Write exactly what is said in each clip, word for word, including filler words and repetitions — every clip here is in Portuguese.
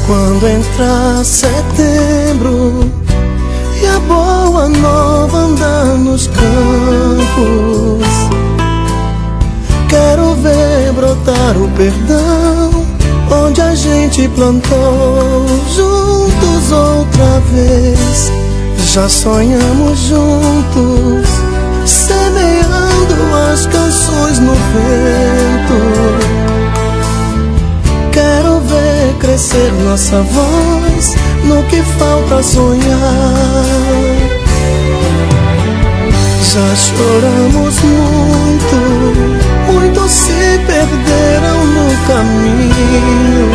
Quando entrar setembro e a boa nova andar nos campos, quero ver brotar o perdão onde a gente plantou juntos outra vez. Já sonhamos juntos, semeando as canções no vento. Quero ver crescer nossa voz no que falta sonhar. Já choramos muito, muitos se perderam no caminho.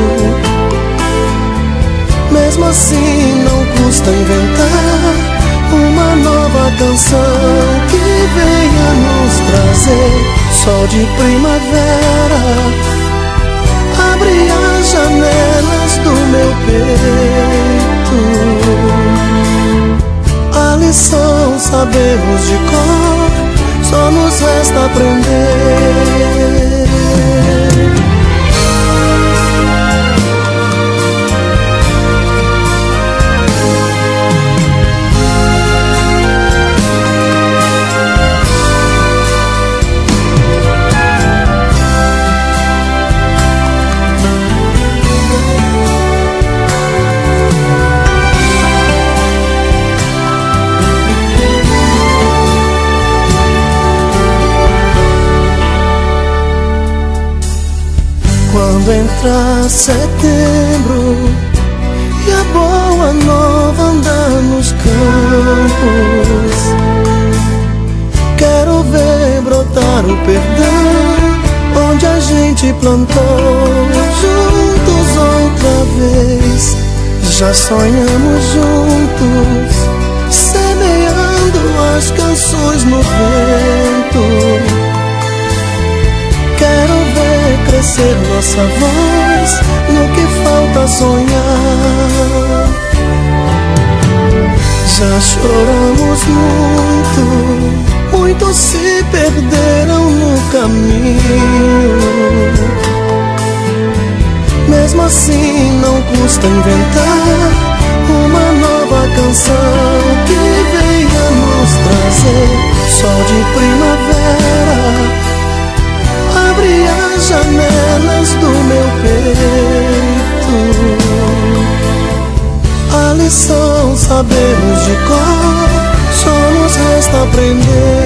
Mesmo assim não custa inventar uma nova canção que venha nos trazer sol de primavera. Abre as janelas do meu peito. A lição sabemos de cor, só nos resta aprender. Quando entrar setembro e a boa nova andar nos campos, quero ver brotar o perdão onde a gente plantou juntos outra vez. Já sonhamos juntos, semeando as canções no vento. Quero ver crescer nossa voz no que falta sonhar. Já choramos muito, muitos se perderam no caminho. Mesmo assim não custa inventar uma nova canção que venha nos trazer sol de primavera. Abre as janelas do meu peito. A lição sabemos de cor, só nos resta aprender.